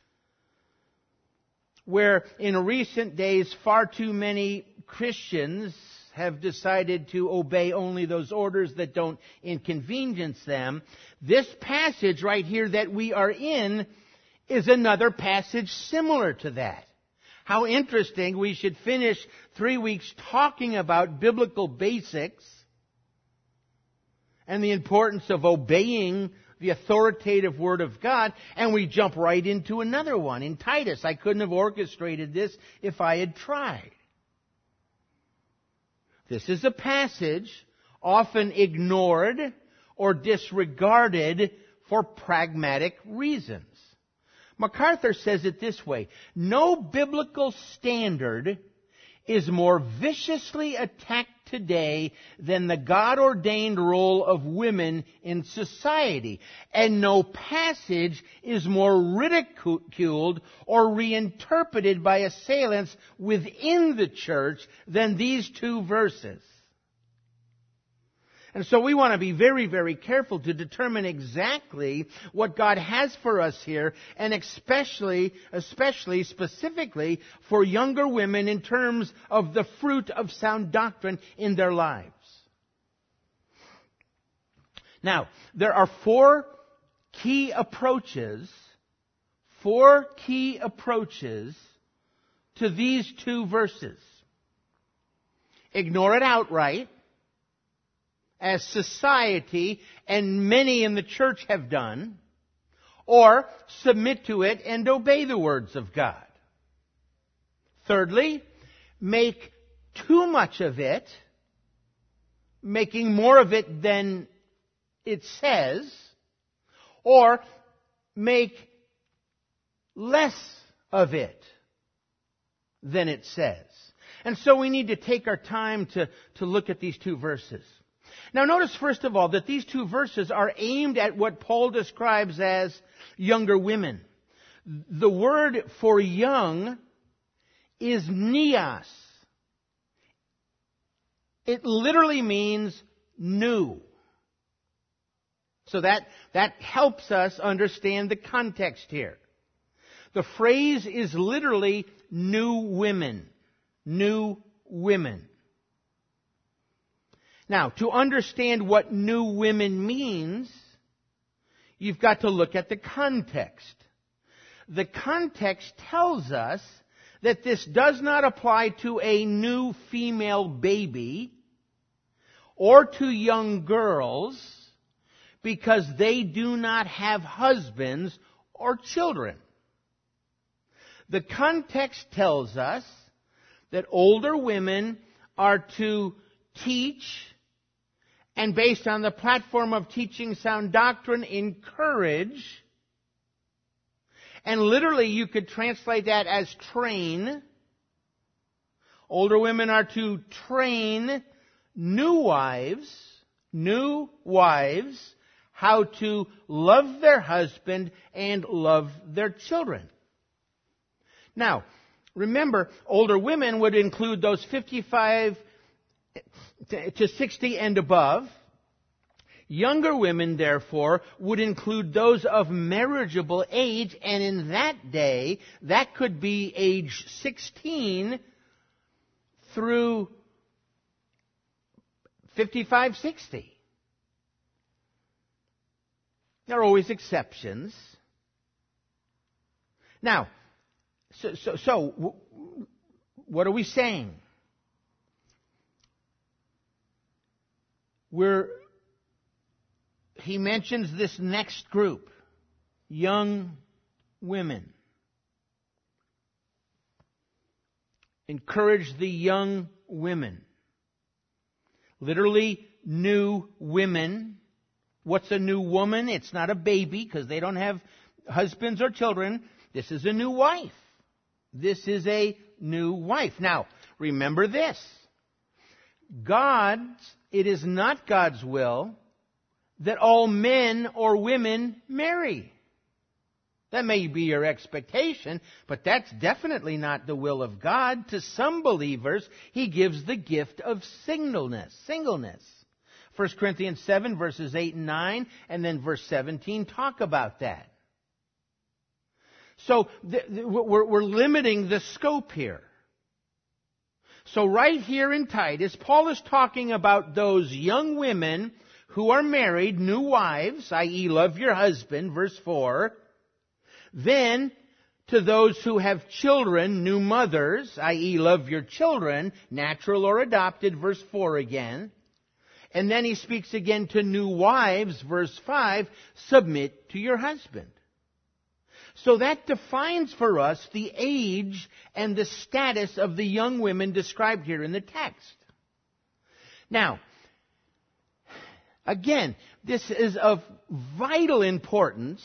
where in recent days far too many Christians have decided to obey only those orders that don't inconvenience them. This passage right here that we are in is another passage similar to that. How interesting. We should finish three weeks talking about biblical basics and the importance of obeying the authoritative Word of God, and we jump right into another one. In Titus, I couldn't have orchestrated this if I had tried. This is a passage often ignored or disregarded for pragmatic reasons. MacArthur says it this way: no biblical standard is more viciously attacked today than the God-ordained role of women in society. And no passage is more ridiculed or reinterpreted by assailants within the church than these two verses. And so we want to be very, very careful to determine exactly what God has for us here, and especially, especially specifically for younger women in terms of the fruit of sound doctrine in their lives. Now, there are four key approaches, four key approaches to these two verses. Ignore it outright, as society and many in the church have done, or submit to it and obey the words of God. Thirdly, make too much of it, making more of it than it says, or make less of it than it says. And so we need to take our time to, to look at these two verses. Now notice first of all that these two verses are aimed at what Paul describes as younger women. The word for young is neos. It literally means new. So that, that helps us understand the context here. The phrase is literally new women. New women. Now, to understand what new women means, you've got to look at the context. The context tells us that this does not apply to a new female baby or to young girls because they do not have husbands or children. The context tells us that older women are to teach, and based on the platform of teaching sound doctrine, encourage. And literally you could translate that as train. Older women are to train new wives, new wives, how to love their husband and love their children. Now, remember, older women would include those fifty-five to sixty and above. Younger women, therefore, would include those of marriageable age, and in that day, that could be age sixteen through fifty-five, sixty. There are always exceptions. Now, so, so, so what are we saying? We're, he mentions this next group, young women. Encourage the young women. Literally, new women. What's a new woman? It's not a baby because they don't have husbands or children. This is a new wife. This is a new wife. Now, remember this. God's, it is not God's will that all men or women marry. That may be your expectation, but that's definitely not the will of God. To some believers, He gives the gift of singleness. Singleness. First Corinthians seven, verses eight and nine, and then verse seventeen talk about that. So th- th- we're, we're limiting the scope here. So right here in Titus, Paul is talking about those young women who are married, new wives, that is love your husband, verse four. Then to those who have children, new mothers, that is love your children, natural or adopted, verse four again. And then he speaks again to new wives, verse five, submit to your husband. So that defines for us the age and the status of the young women described here in the text. Now, again, this is of vital importance.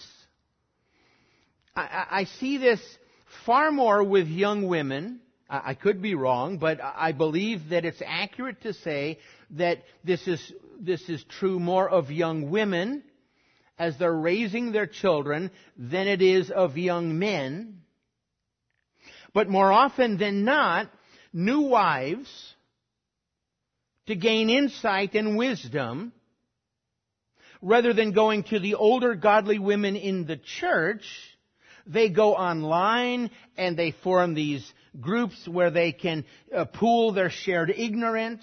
I, I see this far more with young women. I, I could be wrong, but I believe that it's accurate to say that this is, this is true more of young women as they're raising their children than it is of young men. But more often than not, new wives, to gain insight and wisdom, rather than going to the older godly women in the church, they go online and they form these groups where they can uh, pool their shared ignorance.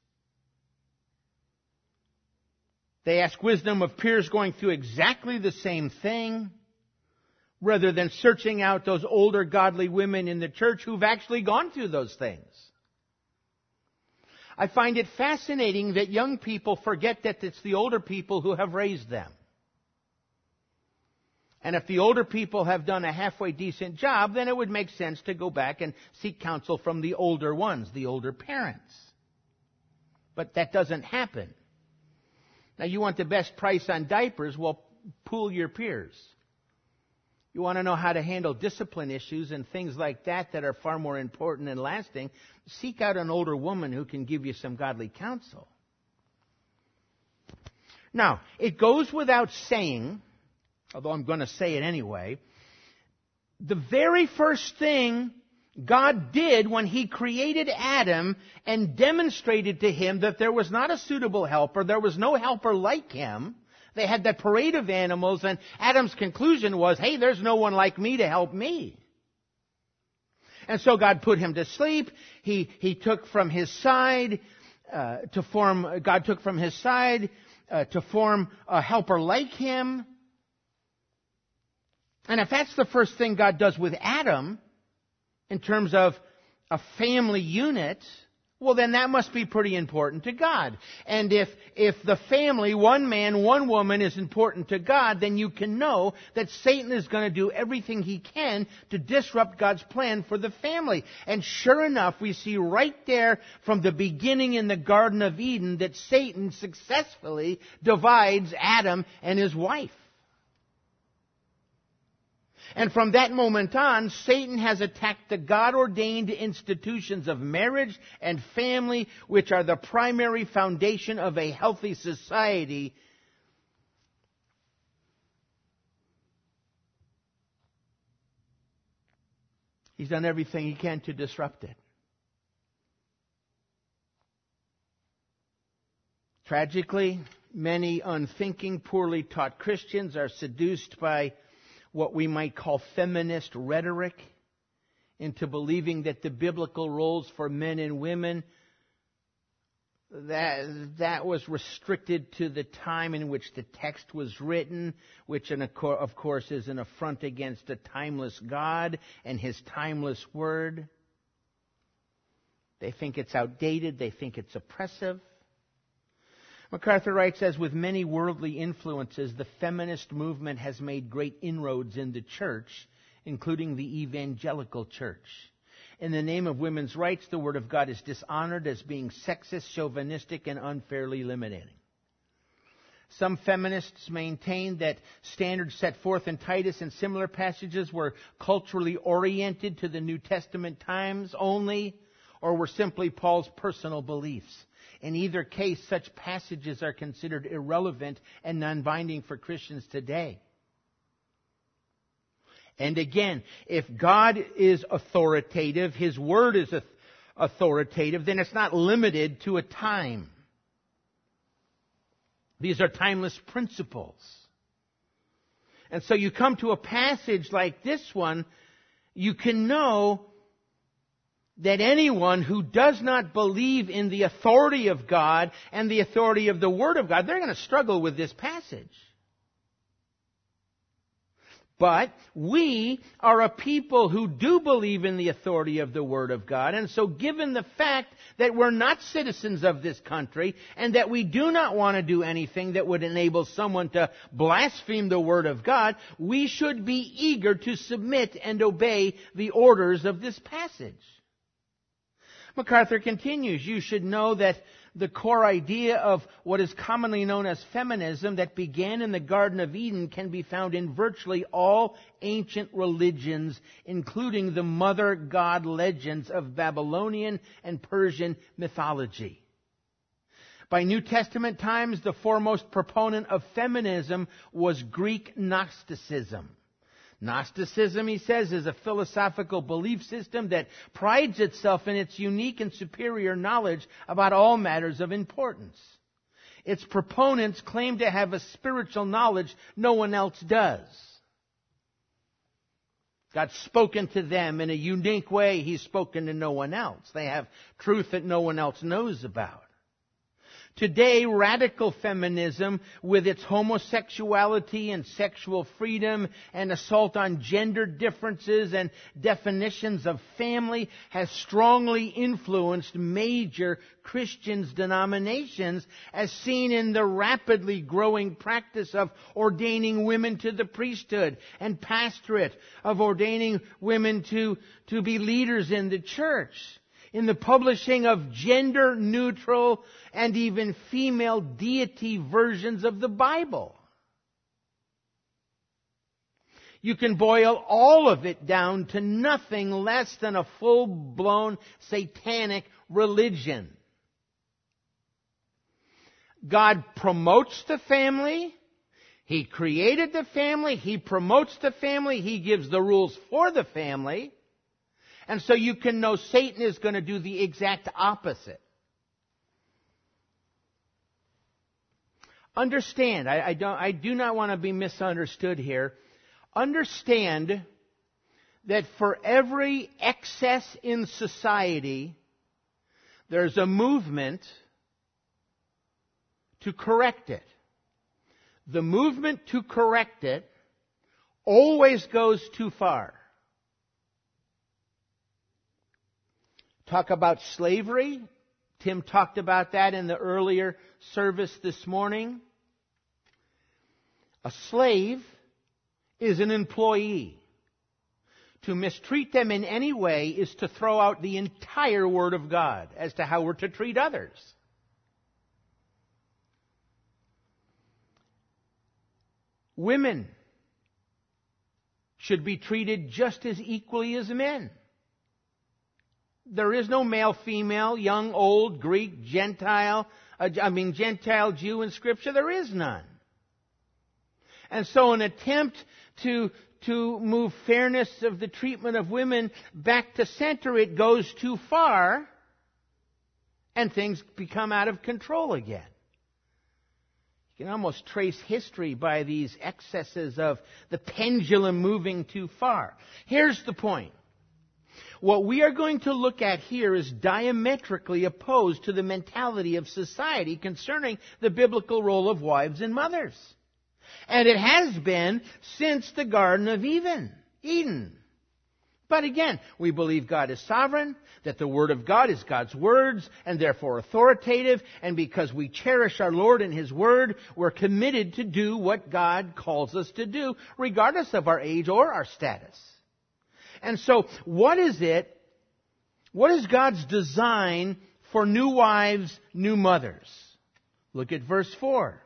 They ask wisdom of peers going through exactly the same thing, rather than searching out those older godly women in the church who've actually gone through those things. I find it fascinating that young people forget that it's the older people who have raised them. And if the older people have done a halfway decent job, then it would make sense to go back and seek counsel from the older ones, the older parents. But that doesn't happen. Now, you want the best price on diapers? Well, pool your peers. You want to know how to handle discipline issues and things like that that are far more important and lasting? Seek out an older woman who can give you some godly counsel. Now, it goes without saying, although I'm going to say it anyway, the very first thing God did when He created Adam and demonstrated to him that there was not a suitable helper, there was no helper like him. They had that parade of animals, and Adam's conclusion was, hey, there's no one like me to help me. And so God put him to sleep. He, he took from his side uh, to form, God took from his side uh, to form a helper like him. And if that's the first thing God does with Adam, in terms of a family unit, well, then that must be pretty important to God. And if, if the family, one man, one woman, is important to God, then you can know that Satan is going to do everything he can to disrupt God's plan for the family. And sure enough, we see right there from the beginning in the Garden of Eden that Satan successfully divides Adam and his wife. And from that moment on, Satan has attacked the God-ordained institutions of marriage and family, which are the primary foundation of a healthy society. He's done everything he can to disrupt it. Tragically, many unthinking, poorly taught Christians are seduced by what we might call feminist rhetoric into believing that the biblical roles for men and women, that, that was restricted to the time in which the text was written, which of course is an affront against a timeless God and His timeless Word. They think it's outdated. They think it's oppressive. MacArthur writes, as with many worldly influences, the feminist movement has made great inroads in the church, including the evangelical church. In the name of women's rights, the Word of God is dishonored as being sexist, chauvinistic, and unfairly limiting. Some feminists maintain that standards set forth in Titus and similar passages were culturally oriented to the New Testament times only, or were simply Paul's personal beliefs. In either case, such passages are considered irrelevant and non-binding for Christians today. And again, if God is authoritative, His Word is authoritative, then it's not limited to a time. These are timeless principles. And so you come to a passage like this one, you can know that anyone who does not believe in the authority of God and the authority of the Word of God, they're going to struggle with this passage. But we are a people who do believe in the authority of the Word of God. And so given the fact that we're not citizens of this country and that we do not want to do anything that would enable someone to blaspheme the Word of God, we should be eager to submit and obey the orders of this passage. MacArthur continues, you should know that the core idea of what is commonly known as feminism that began in the Garden of Eden can be found in virtually all ancient religions, including the mother god legends of Babylonian and Persian mythology. By New Testament times, the foremost proponent of feminism was Greek Gnosticism. Gnosticism, he says, is a philosophical belief system that prides itself in its unique and superior knowledge about all matters of importance. Its proponents claim to have a spiritual knowledge no one else does. God's spoken to them in a unique way. He's spoken to no one else. They have truth that no one else knows about. Today, radical feminism, with its homosexuality and sexual freedom and assault on gender differences and definitions of family, has strongly influenced major Christian denominations, as seen in the rapidly growing practice of ordaining women to the priesthood and pastorate, of ordaining women to, to be leaders in the church, in the publishing of gender-neutral and even female deity versions of the Bible. You can boil all of it down to nothing less than a full-blown satanic religion. God promotes the family. He created the family. He promotes the family. He gives the rules for the family. And so you can know Satan is going to do the exact opposite. Understand, I, I, don't, I do not want to be misunderstood here. Understand that for every excess in society, there's a movement to correct it. The movement to correct it always goes too far. Talk about slavery. Tim talked about that in the earlier service this morning. A slave is an employee. To mistreat them in any way is to throw out the entire Word of God as to how we're to treat others. Women should be treated just as equally as men. There is no male, female, young, old, Greek, Gentile, uh, I mean Gentile, Jew in Scripture. There is none. And so an attempt to, to move fairness of the treatment of women back to center, it goes too far, and things become out of control again. You can almost trace history by these excesses of the pendulum moving too far. Here's the point. What we are going to look at here is diametrically opposed to the mentality of society concerning the biblical role of wives and mothers. And it has been since the Garden of Eden. Eden. But again, we believe God is sovereign, that the Word of God is God's words, and therefore authoritative, and because we cherish our Lord and His Word, we're committed to do what God calls us to do, regardless of our age or our status. And so, what is it, what is God's design for new wives, new mothers? Look at verse four.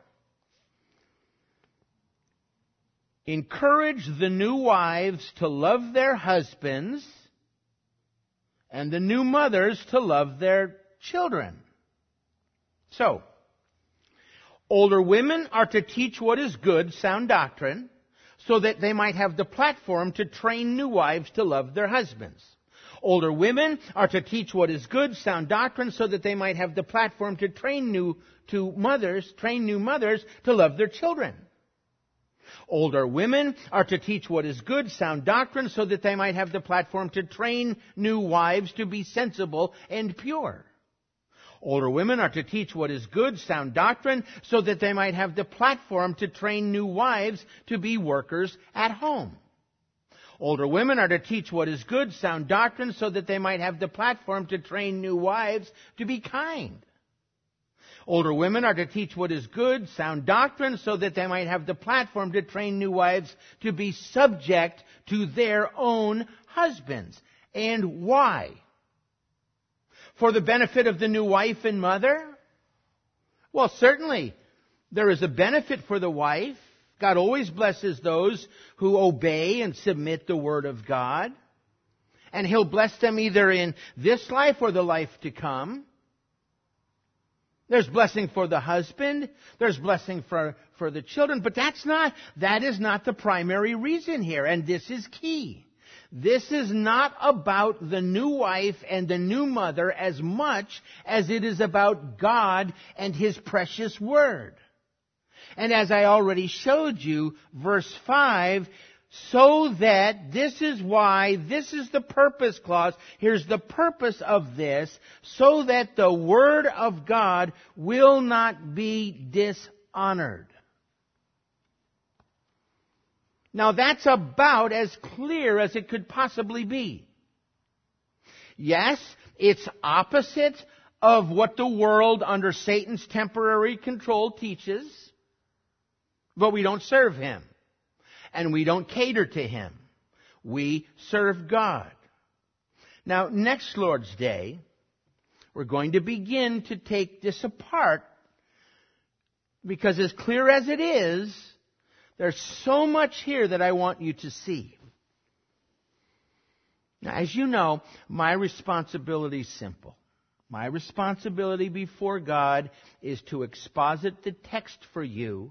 Encourage the new wives to love their husbands, and the new mothers to love their children. So, older women are to teach what is good, sound doctrine, so that they might have the platform to train new wives to love their husbands. Older women are to teach what is good, sound doctrine, so that they might have the platform to train new to mothers, train new mothers to love their children. Older women are to teach what is good, sound doctrine, so that they might have the platform to train new wives to be sensible and pure. Older women are to teach what is good, sound doctrine, so that they might have the platform to train new wives to be workers at home. Older women are to teach what is good, sound doctrine, so that they might have the platform to train new wives to be kind. Older women are to teach what is good, sound doctrine, so that they might have the platform to train new wives to be subject to their own husbands. And why? For the benefit of the new wife and mother? Well, certainly there is a benefit for the wife. God always blesses those who obey and submit the Word of God. And He'll bless them either in this life or the life to come. There's blessing for the husband. There's blessing for, for the children. But that's not, that is not the primary reason here. And this is key. This is not about the new wife and the new mother as much as it is about God and His precious Word. And as I already showed you, verse five, so that, this is why, this is the purpose clause. Here's the purpose of this, so that the Word of God will not be dishonored. Now that's about as clear as it could possibly be. Yes, it's opposite of what the world under Satan's temporary control teaches, but we don't serve him. And we don't cater to him. We serve God. Now, next Lord's Day, we're going to begin to take this apart, because as clear as it is, there's so much here that I want you to see. Now, as you know, my responsibility is simple. My responsibility before God is to exposit the text for you,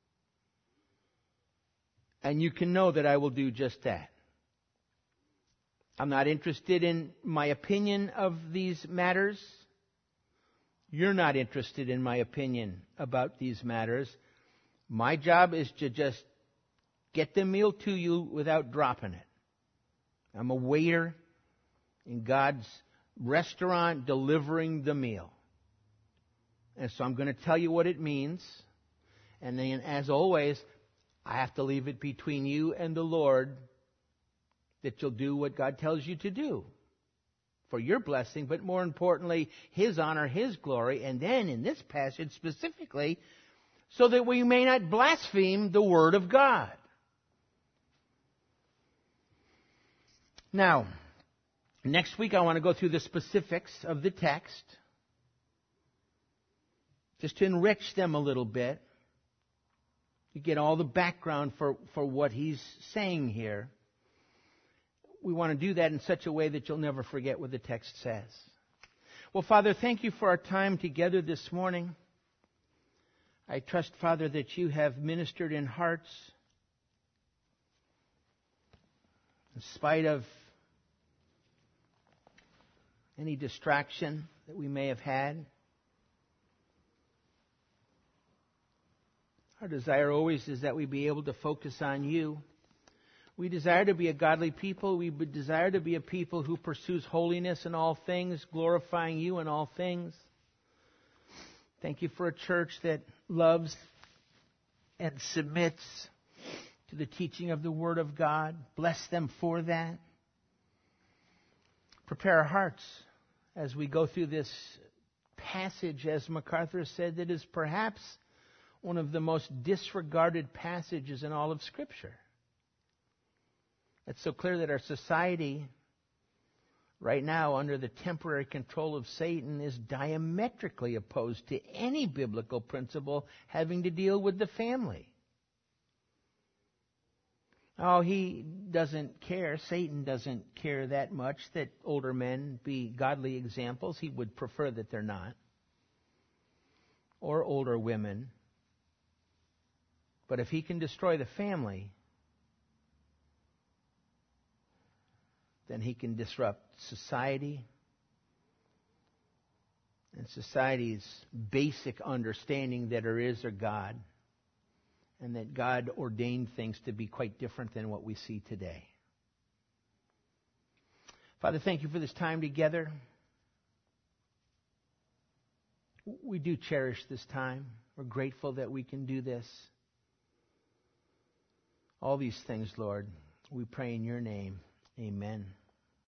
and you can know that I will do just that. I'm not interested in my opinion of these matters. You're not interested in my opinion about these matters. My job is to just get the meal to you without dropping it. I'm a waiter in God's restaurant delivering the meal. And so I'm going to tell you what it means. And then, as always, I have to leave it between you and the Lord that you'll do what God tells you to do for your blessing, but more importantly, His honor, His glory, and then in this passage specifically, so that we may not blaspheme the Word of God. Now, next week I want to go through the specifics of the text, just to enrich them a little bit. You get all the background for, for what he's saying here. We want to do that in such a way that you'll never forget what the text says. Well, Father, thank you for our time together this morning. I trust, Father, that you have ministered in hearts in spite of any distraction that we may have had. Our desire always is that we be able to focus on you. We desire to be a godly people. We desire to be a people who pursues holiness in all things, glorifying you in all things. Thank you for a church that loves and submits to the teaching of the Word of God. Bless them for that. Prepare our hearts as we go through this passage, as MacArthur said, that is perhaps one of the most disregarded passages in all of Scripture. It's so clear that our society, right now, under the temporary control of Satan, is diametrically opposed to any biblical principle having to deal with the family. Oh, he doesn't care, Satan doesn't care that much that older men be godly examples. He would prefer that they're not. Or older women. But if he can destroy the family, then he can disrupt society and society's basic understanding that there is a God and that God ordained things to be quite different than what we see today. Father, thank you for this time together. We do cherish this time. We're grateful that we can do this. All these things, Lord, We pray in your name. Amen.